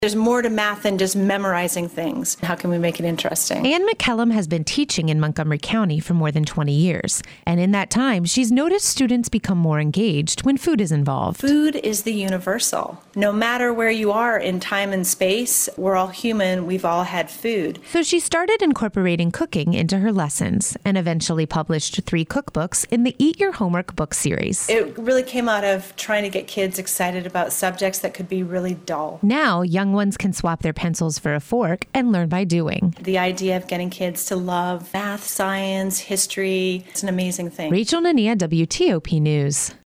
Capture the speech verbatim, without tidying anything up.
There's more to math than just memorizing things. How can we make it interesting? Ann McCallum has been teaching in Montgomery County for more than twenty years. And in that time, she's noticed students become more engaged when food is involved. Food is the universal. No matter where you are in time and space, we're all human. We've all had food. So she started incorporating cooking into her lessons and eventually published three cookbooks in the Eat Your Homework book series. It really came out of trying to get kids excited about subjects that could be really dull. Now, young ones can swap their pencils for a fork and learn by doing. The idea of getting kids to love math, science, history, it's an amazing thing. Rachel Nania, W T O P News.